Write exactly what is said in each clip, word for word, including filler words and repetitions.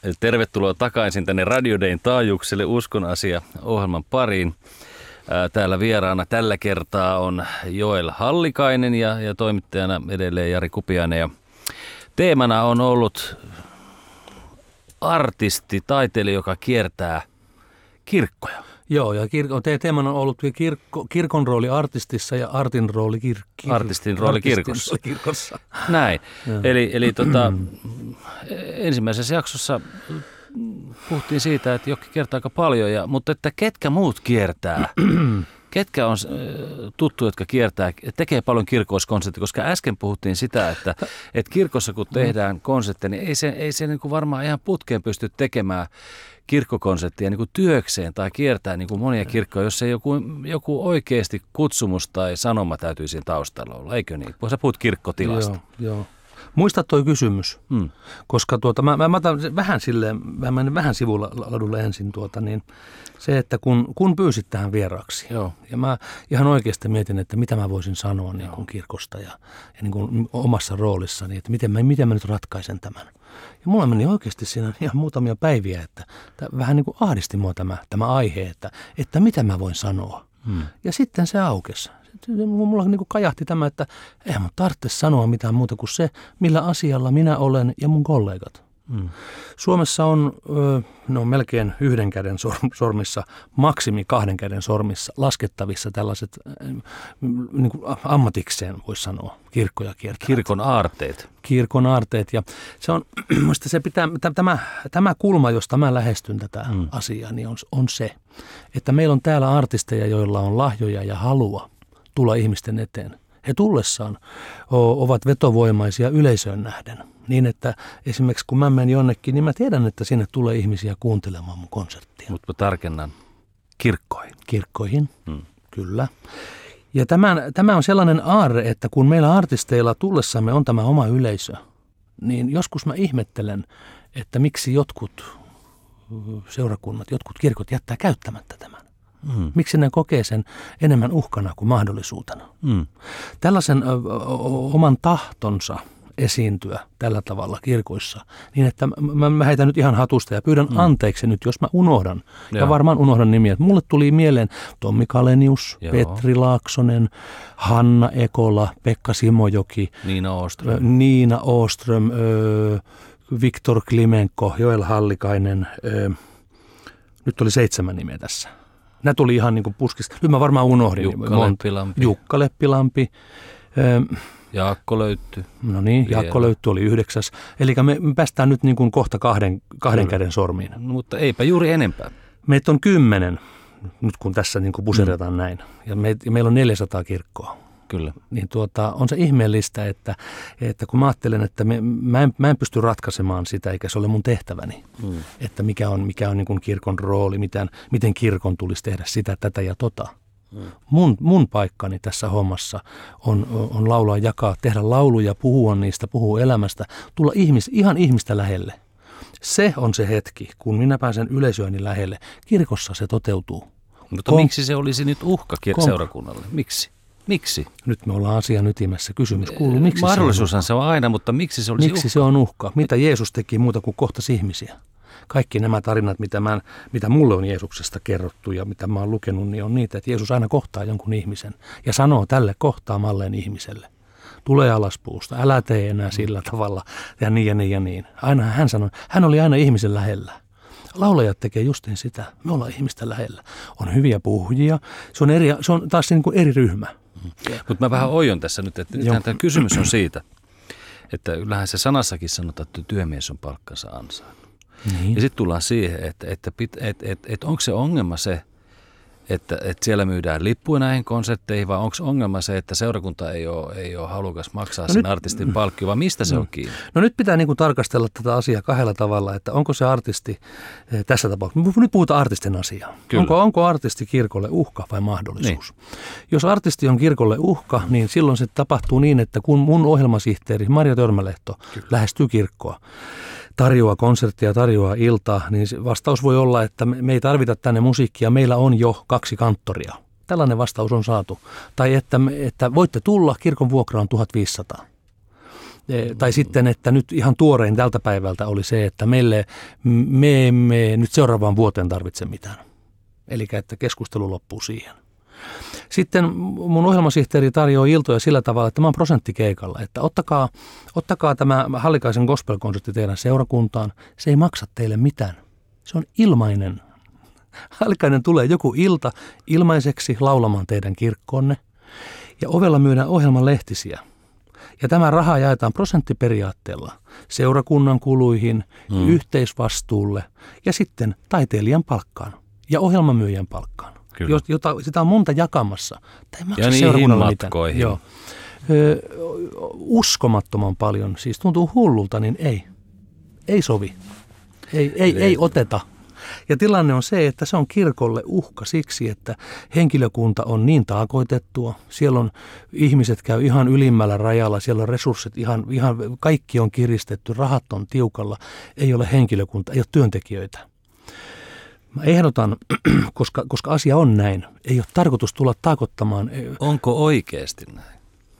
Tervetuloa takaisin tänne Radio Dayn taajuuksille Uskon asia -ohjelman pariin. Täällä vieraana tällä kertaa on Joel Hallikainen ja, ja toimittajana edelleen Jari Kupiainen. Ja teemana on ollut artisti, taiteilija, joka kiertää kirkkoja. Joo, ja kirko, te, teemana on ollut kirkko, kirkon rooli artistissa ja artin rooli kir, kir, Artistin rooli kirkossa. Artistin rooli kirkossa. Näin. Eli, eli tota, ensimmäisessä jaksossa puhuttiin siitä, että jokin kiertää aika paljon, ja, mutta että ketkä muut kiertää? Ketkä on tuttu, jotka kiertää, tekee paljon kirkolliskonsertteja, koska äsken puhuttiin sitä, että, että kirkossa kun tehdään konsertteja, niin ei se, ei se niin kuin varmaan ihan putkeen pysty tekemään kirkkokonserttia niin kuin työkseen tai kiertää niin kuin monia kirkkoja, jos ei joku, joku oikeasti kutsumus tai sanoma täytyy siinä taustalla olla, eikö niin? Sä puhut kirkkotilasta. Joo, joo. Muista toi kysymys, hmm. koska tuota, mä, mä, mä otan vähän silleen, mä menen vähän sivulla ladulle ensin, tuota, niin se, että kun, kun pyysit tähän vieraaksi, Joo. ja mä ihan oikeasti mietin, että mitä mä voisin sanoa niin kuin kirkosta ja, ja niin kuin omassa roolissani, että miten mä, miten mä nyt ratkaisen tämän. Ja mulla meni oikeasti siinä ihan muutamia päiviä, että vähän niin kuin ahdisti mua tämä, tämä aihe, että, että mitä mä voin sanoa. Hmm. Ja sitten se aukesi. Mulla niin kuin kajahti tämä, että eihän mun tarvitse sanoa mitään muuta kuin se, millä asialla minä olen ja mun kollegat. Hmm. Suomessa on no, melkein yhden käden sormissa, maksimi kahden käden sormissa laskettavissa tällaiset niin kuin ammatikseen, voisi sanoa, kirkkoja kiertävät. Kirkon aarteet. Kirkon aarteet. Ja se on, musta se pitää, tämä, tämä kulma, josta mä lähestyn tätä hmm. asiaa, niin on, on se, että meillä on täällä artisteja, joilla on lahjoja ja halua tulla ihmisten eteen. He tullessaan ovat vetovoimaisia yleisöön nähden. Niin, että esimerkiksi kun mä menen jonnekin, niin mä tiedän, että sinne tulee ihmisiä kuuntelemaan mun konserttia. Mutta tarkennan kirkkoihin. Kirkkoihin, hmm. kyllä. Ja tämä, tämä on sellainen aarre, että kun meillä artisteilla tullessamme on tämä oma yleisö, niin joskus mä ihmettelen, että miksi jotkut seurakunnat, jotkut kirkot jättää käyttämättä tämän. Mm. Miksi ne kokee sen enemmän uhkana kuin mahdollisuutena? Mm. Tällaisen ö, oman tahtonsa esiintyä tällä tavalla kirkoissa, niin että mä, mä heitän nyt ihan hatusta ja pyydän mm. anteeksi nyt, jos mä unohdan. Joo. Ja varmaan unohdan nimiä. Mulle tuli mieleen Tommi Kalenius, Joo. Petri Laaksonen, Hanna Ekola, Pekka Simojoki, Niina Åström, ö, Niina Åström ö, Viktor Klimenko, Joel Hallikainen. Ö, nyt oli seitsemän nimeä tässä. Nämä tuli ihan niin kuin puskista. Nyt mä varmaan unohdin. Jukka Leppilampi. Jukka Leppilampi. Jaakko Löytty. No niin, Vielä. Jaakko Löytty oli yhdeksäs. Eli me päästään nyt niin kuin kohta kahden, kahden käden sormiin. No, mutta eipä juuri enempää. Meitä on kymmenen, nyt kun tässä niin kuin puseretaan mm. näin. Ja, me, ja meillä on neljäsataa kirkkoa. Kyllä. Niin tuota, on se ihmeellistä, että, että kun mä ajattelen, että me, mä, en, mä en pysty ratkaisemaan sitä, eikä se ole mun tehtäväni, mm. että mikä on, mikä on niin kuin kirkon rooli, miten, miten kirkon tulisi tehdä sitä, tätä ja tota. Mm. Mun, mun paikkani tässä hommassa on, on laulaa, jakaa, tehdä lauluja, puhua niistä, puhua elämästä, tulla ihmis, ihan ihmistä lähelle. Se on se hetki, kun minä pääsen yleisööni lähelle. Kirkossa se toteutuu. Mutta Kom- miksi se olisi nyt uhka Kom- seurakunnalle? Miksi? Miksi? Nyt me ollaan asian ytimessä. Kysymys kuuluu, miksi Mahdollisuushan se on, se on aina, mutta miksi se olisi Miksi uhka? se on uhka? Mitä Jeesus teki muuta kuin kohtasi ihmisiä? Kaikki nämä tarinat, mitä, mä, mitä mulle on Jeesuksesta kerrottu ja mitä mä oon lukenut, niin on niitä, että Jeesus aina kohtaa jonkun ihmisen ja sanoo tälle kohtaamalleen ihmiselle. Tule alas puusta, älä tee enää sillä tavalla ja niin ja niin ja niin. Aina hän sanoi, hän oli aina ihmisen lähellä. Laulajat tekee justiin sitä. Me ollaan ihmistä lähellä. On hyviä puhujia. Se on, eri, se on taas niin kuin eri ryhmä. Mutta mä vähän oion tässä nyt, että nythän tämä kysymys on siitä, että kyllähän se sanassakin sanotaan, että työmies on palkkansa ansainnut. Niin. Ja sitten tullaan siihen, että, että, että, että, että, että onko se ongelma se, että, että siellä myydään lippuja näihin konsertteihin, vai onko ongelma se, että seurakunta ei ole, ei ole halukas maksaa no sen nyt, artistin palkkio, vai mistä se no, on kiinni? No nyt pitää niin kuin tarkastella tätä asiaa kahdella tavalla, että onko se artisti tässä tapauksessa, nyt puhutaan artistin asiaa. Onko, onko artisti kirkolle uhka vai mahdollisuus? Niin. Jos artisti on kirkolle uhka, niin silloin se tapahtuu niin, että kun mun ohjelmasihteeri Marja Törmälehto Kyllä. lähestyy kirkkoa, tarjoaa konserttia, tarjoaa iltaa, niin vastaus voi olla, että me ei tarvita tänne musiikkia, meillä on jo kaksi kanttoria. Tällainen vastaus on saatu. Tai että, että voitte tulla, kirkon vuokra on tuhatviisisataa. Tai sitten, että nyt ihan tuorein tältä päivältä oli se, että meille, me emme nyt seuraavaan vuoteen tarvitse mitään. Eli että keskustelu loppuu siihen. Sitten mun ohjelmasihteeri tarjoaa iltoja sillä tavalla, että mä oon prosenttikeikalla, että ottakaa, ottakaa tämä Hallikaisen gospel-konsertti teidän seurakuntaan. Se ei maksa teille mitään. Se on ilmainen. Hallikainen tulee joku ilta ilmaiseksi laulamaan teidän kirkkoonne ja ovella myydään ohjelman lehtisiä. Ja tämä raha jaetaan prosenttiperiaatteella seurakunnan kuluihin, mm. yhteisvastuulle ja sitten taiteilijan palkkaan ja ohjelmamyyjän palkkaan. Jota, sitä on monta jakamassa. Tämä ei maksa ja niihin matkoihin. Joo. Ö, uskomattoman paljon, siis tuntuu hullulta, niin ei. Ei sovi. Ei, ei, ei oteta. Ja tilanne on se, että se on kirkolle uhka siksi, että henkilökunta on niin taakoitettua. Siellä on ihmiset käy ihan ylimmällä rajalla, siellä on resurssit ihan, ihan kaikki on kiristetty, rahat on tiukalla. Ei ole henkilökunta, ei ole työntekijöitä. Mä ehdotan, koska, koska asia on näin, ei ole tarkoitus tulla taakottamaan. Onko oikeasti näin?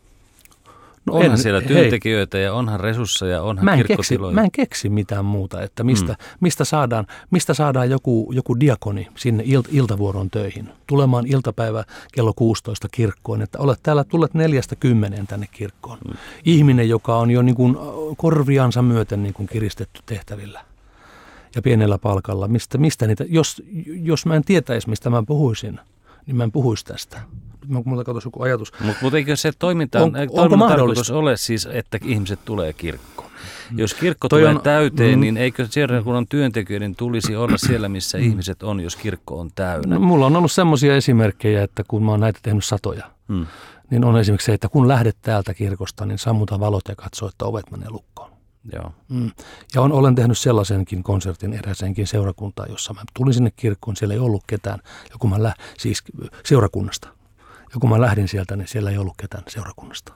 No onhan en, siellä työntekijöitä hei, ja onhan resursseja, onhan mä kirkkotiloja. Keksi, mä en keksi mitään muuta, että mistä, mm. mistä saadaan, mistä saadaan joku, joku diakoni sinne ilt, iltavuoron töihin. Tulemaan iltapäivä kello kuusitoista kirkkoon, että olet täällä, tulet neljästä kymmeneen tänne kirkkoon. Mm. Ihminen, joka on jo niin kuin korviansa myöten niin kuin kiristetty tehtävillä. Ja pienellä palkalla. Mistä, mistä niitä, jos, jos mä en tietäisi, mistä mä puhuisin, niin mä en puhuisi tästä. Nyt mulla katsoisi joku ajatus. Mutta mut eikö se toiminta, on, toiminta tarkoitus ole siis, että ihmiset tulee kirkkoon? Jos kirkko Toi tulee on, täyteen, mm, niin eikö seurakunnan työntekijöiden tulisi olla siellä, missä mm. ihmiset on, jos kirkko on täynnä? No, mulla on ollut semmoisia esimerkkejä, että kun mä oon näitä tehnyt satoja, mm. niin on esimerkiksi se, että kun lähdet täältä kirkosta, niin sammuta valot ja katso, että ovet menee lukkoon. Joo. Mm. Ja on, olen tehnyt sellaisenkin konsertin eräisenkin seurakuntaan, jossa mä tulin sinne kirkkoon, siellä ei ollut ketään, ja kun mä lä- siis seurakunnasta. Ja kun mä lähdin sieltä, niin siellä ei ollut ketään seurakunnasta.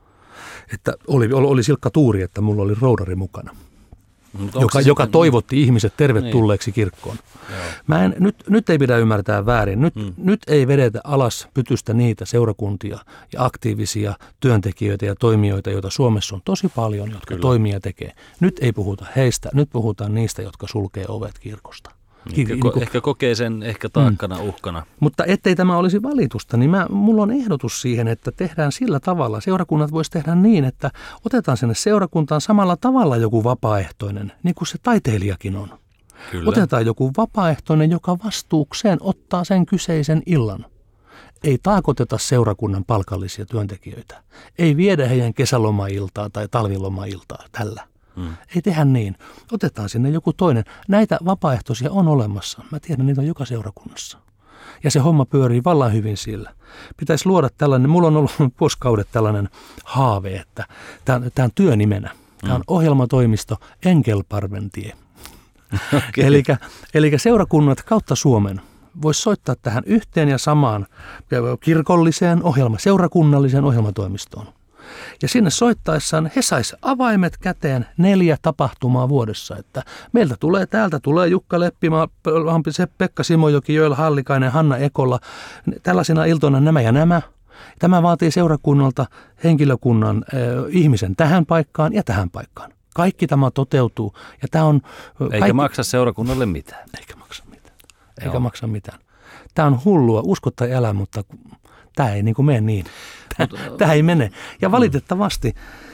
Että oli, oli silkka tuuri, että mulla oli roudari mukana, joka, joka toivotti ihmiset tervetulleeksi niin. kirkkoon. Mä en, nyt, nyt ei pidä ymmärtää väärin. Nyt, hmm. nyt ei vedetä alas pytystä niitä seurakuntia ja aktiivisia työntekijöitä ja toimijoita, joita Suomessa on tosi paljon, jotka Kyllä. toimia tekee. Nyt ei puhuta heistä, nyt puhutaan niistä, jotka sulkee ovet kirkosta. Ehkä, niin kuin, ehkä kokee sen ehkä taakkana, mm. uhkana. Mutta ettei tämä olisi valitusta, niin mä, mulla on ehdotus siihen, että tehdään sillä tavalla. Seurakunnat voisi tehdä niin, että otetaan sinne seurakuntaan samalla tavalla joku vapaaehtoinen, niin kuin se taiteilijakin on. Kyllä. Otetaan joku vapaaehtoinen, joka vastuukseen ottaa sen kyseisen illan. Ei taakoteta seurakunnan palkallisia työntekijöitä. Ei viedä heidän kesälomailtaa tai talvilomailtaa tällä. Hmm. Ei tehdä niin. Otetaan sinne joku toinen. Näitä vapaaehtoisia on olemassa. Mä tiedän, niitä on joka seurakunnassa. Ja se homma pyörii vallan hyvin sillä. Pitäisi luoda tällainen, mulla on ollut vuosikaudet tällainen haave, että tämä on työnimenä. Tämä on ohjelmatoimisto Enkelparventie. Okay. Elikkä, elikkä seurakunnat kautta Suomen voisi soittaa tähän yhteen ja samaan kirkolliseen ohjelma, seurakunnalliseen ohjelmatoimistoon. Ja sinne soittaessaan he sais avaimet käteen neljä tapahtumaa vuodessa, että meiltä tulee, täältä tulee Jukka Leppimaa, Pekka Simojoki, Joel Hallikainen, Hanna Ekola, tällaisina iltoina nämä ja nämä. Tämä vaatii seurakunnalta henkilökunnan äh, ihmisen tähän paikkaan ja tähän paikkaan. Kaikki tämä toteutuu ja tämä on... Eikä kaikki... maksa seurakunnalle mitään. Eikä maksa mitään. Eikä Joo. maksa mitään. Tämä on hullua, usko tai älä, mutta tämä ei niin kuin mene niin. Tämä, tämä ei mene. Ja valitettavasti,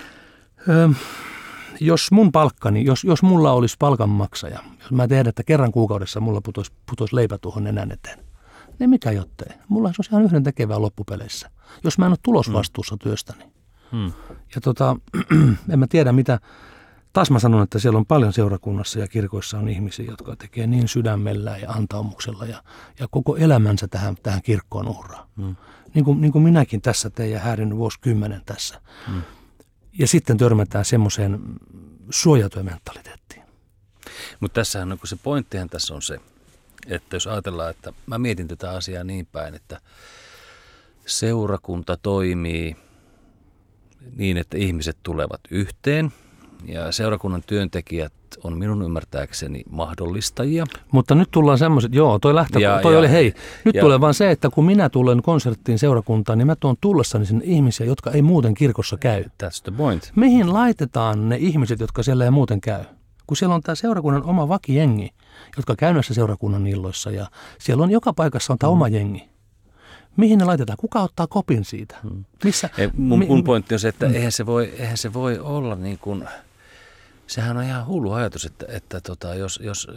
ö, jos mun palkkani, jos, jos mulla olisi palkanmaksaja, jos mä tiedän, että kerran kuukaudessa mulla putoisi, putoisi leipä tuohon nenän eteen, niin mikä jottei. Mulla olisi ihan yhden tekevää loppupeleissä, jos mä en ole tulosvastuussa työstäni. Hmm. Ja tota, en mä tiedä mitä, taas mä sanon, että siellä on paljon seurakunnassa ja kirkoissa on ihmisiä, jotka tekee niin sydämellään ja antaumuksella ja, ja koko elämänsä tähän, tähän kirkkoon uhraa. Hmm. Niin kuin, niin kuin minäkin tässä tein ja häädin vuosikymmenen tässä. Hmm. Ja sitten törmätään semmoiseen suojatyömentaliteettiin. Mutta tässähän on, kun se pointtihan tässä on se, että jos ajatellaan, että mä mietin tätä asiaa niin päin, että seurakunta toimii niin, että ihmiset tulevat yhteen ja seurakunnan työntekijät on minun ymmärtääkseni mahdollistajia. Mutta nyt tullaan semmoiset, joo, toi lähtö, ja, toi ja, oli hei. Nyt ja, tulee vaan se, että kun minä tulen konserttiin seurakuntaan, niin mä tuon tullessani sinne ihmisiä, jotka ei muuten kirkossa käy. That's the point. Mihin laitetaan ne ihmiset, jotka siellä ei muuten käy? Kun siellä on tämä seurakunnan oma vakijengi, jotka käy näissä seurakunnan illoissa ja siellä on joka paikassa on tämä mm. oma jengi. Mihin ne laitetaan? Kuka ottaa kopin siitä? Hmm. Missä? Ei, mun, mun pointti on se, että hmm. eihän, se voi, eihän se voi olla niin kuin, sehän on ihan hullu ajatus, että, että tota, jos, jos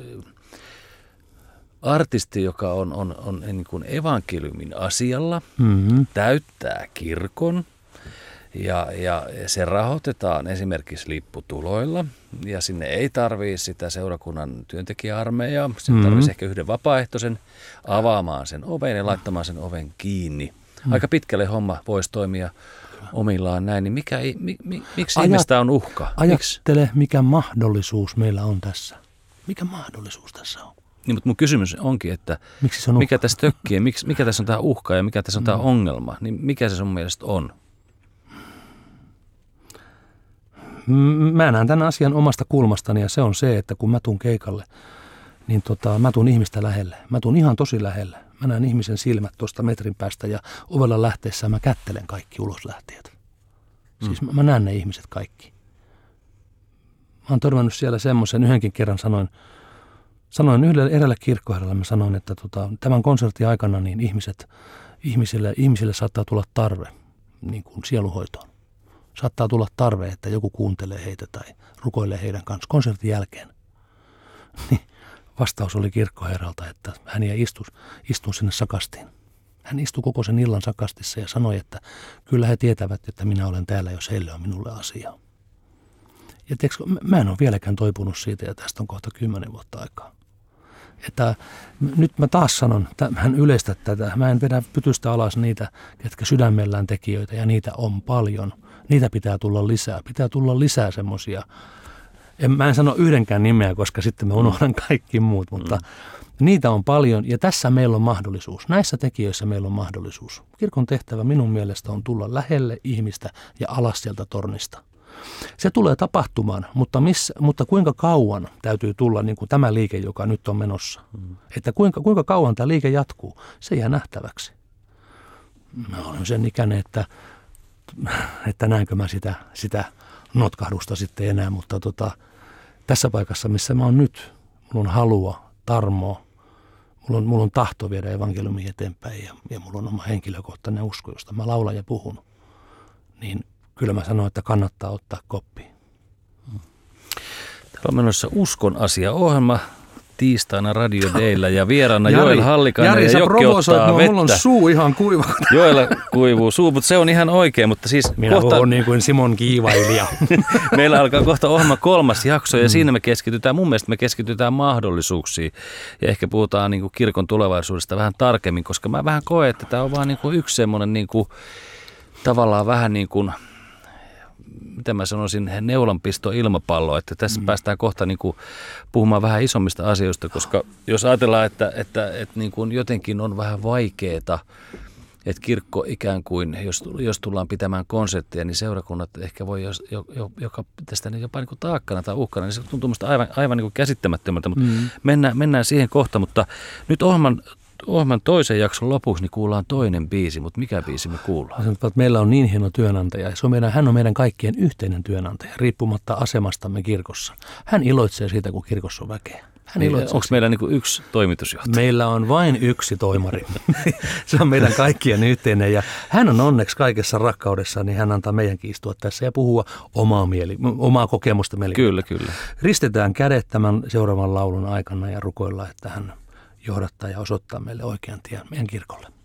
artisti, joka on, on, on niin kuin evankeliumin asialla, hmm. täyttää kirkon ja, ja se rahoitetaan esimerkiksi lipputuloilla ja sinne ei tarvitse sitä seurakunnan työntekijäarmeijaa, se hmm. tarvitsisi ehkä yhden vapaaehtoisen avaamaan sen oven ja laittamaan sen oven kiinni. Hmm. Aika pitkälle homma voisi toimia omillaan näin, niin mikä, mi, mi, miksi Ajat, ihmistä on uhka? Ajattele, miksi? Mikä mahdollisuus meillä on tässä. Mikä mahdollisuus tässä on? Niin, mutta mun kysymys onkin, että miksi se on mikä tässä tökkii, mikä, mikä tässä on tämä uhka ja mikä tässä on tämä hmm. ongelma, niin mikä se sun mielestä on? Mä näen tämän asian omasta kulmastani ja se on se, että kun mä tuun keikalle, niin tota, mä tuun ihmistä lähelle. Mä tuun ihan tosi lähelle. Mä näen ihmisen silmät tuosta metrin päästä ja ovella lähteessä mä kättelen kaikki uloslähtijät. Mm. Siis mä, mä näen ne ihmiset kaikki. Mä oon törmännyt siellä semmoisen, yhdenkin kerran sanoin, sanoin yhdelle erälle kirkkoherralle, mä sanoin, että tota, tämän konsertin aikana niin ihmiset, ihmisille, ihmisille saattaa tulla tarve niin kuin sieluhoitoon. Saattaa tulla tarve, että joku kuuntelee heitä tai rukoilee heidän kanssa konsertin jälkeen. Vastaus oli kirkkoherralta, että hän jäi istu, istu sinne sakastiin. Hän istui koko sen illan sakastissa ja sanoi, että kyllä he tietävät, että minä olen täällä, jos heille on minulle asiaa. Ja tiedätkö, mä en ole vieläkään toipunut siitä ja tästä on kohta kymmenen vuotta aikaa. Että nyt mä taas sanon, hän yleistä tätä, mä en vedä pytystä alas niitä, ketkä sydämellään tekijöitä ja niitä on paljon. Niitä pitää tulla lisää, pitää tulla lisää semmoisia. En, mä en sano yhdenkään nimeä, koska sitten mä unohdan kaikki muut, mutta mm. niitä on paljon ja tässä meillä on mahdollisuus. Näissä tekijöissä meillä on mahdollisuus. Kirkon tehtävä minun mielestä on tulla lähelle ihmistä ja alas sieltä tornista. Se tulee tapahtumaan, mutta, missä, mutta kuinka kauan täytyy tulla niin kuin tämä liike, joka nyt on menossa. Mm. Että kuinka, kuinka kauan tämä liike jatkuu, se jää nähtäväksi. Mä olen sen ikäinen, että, että näenkö mä sitä, sitä notkahdusta sitten enää, mutta tota, tässä paikassa, missä mä oon nyt, mulla on halua, tarmoa, mulla on, mulla on tahto viedä evankeliumia eteenpäin ja, ja mulla on oma henkilökohtainen usko, josta mä laulan ja puhun, niin kyllä mä sanon, että kannattaa ottaa koppi. Täällä on menossa Uskon asia-ohjelma tiistaina Radio Dayllä ja vieraana Jari, Joel Hallikainen Jari, ja Jokki ottaa vettä. Mulla on suu ihan kuiva. Joella kuivuu suu, mutta se on ihan oikein. Mutta siis minä kohta puhun niin kuin Simon Kiivailija. Meillä alkaa kohta ohjelma kolmas jakso ja mm. siinä me keskitytään, mun mielestä me keskitytään mahdollisuuksiin. Ja ehkä puhutaan niin kuin kirkon tulevaisuudesta vähän tarkemmin, koska mä vähän koen, että tämä on vaan niin kuin yksi semmoinen niin kuin, tavallaan vähän niin kuin, mitä mä sanoisin, neulanpisto ilmapallo, että tässä mm. päästään kohta niin kuin puhumaan vähän isommista asioista, koska jos ajatellaan, että, että, että niin kuin jotenkin on vähän vaikeaa, että kirkko ikään kuin, jos, jos tullaan pitämään konsertteja, niin seurakunnat ehkä voi jos, jo, jo, joka tästä jopa niin kuin taakkana tai uhkana, niin se tuntuu musta aivan, aivan niin kuin käsittämättömältä, mutta mm. mennään, mennään siihen kohta, mutta nyt ohjelman Ohjelman toisen jakson lopuksi niin kuullaan toinen biisi, mutta mikä biisi me kuullaan? Sanotaan, että meillä on niin hieno työnantaja. Se on meidän, hän on meidän kaikkien yhteinen työnantaja, riippumatta asemastamme kirkossa. Hän iloitsee siitä, kun kirkossa on väkeä. Hän niin, onko meillä niin kuin yksi toimitusjohtaja? Meillä on vain yksi toimari. Se on meidän kaikkien yhteinen ja hän on onneksi kaikessa rakkaudessa, niin hän antaa meidänkin istua tässä ja puhua omaa, mieli, omaa kokemusta meille. Kyllä, kyllä. Ristetään kädet tämän seuraavan laulun aikana ja rukoillaan, että hän johdattaa ja osoittaa meille oikean tien meidän kirkolle.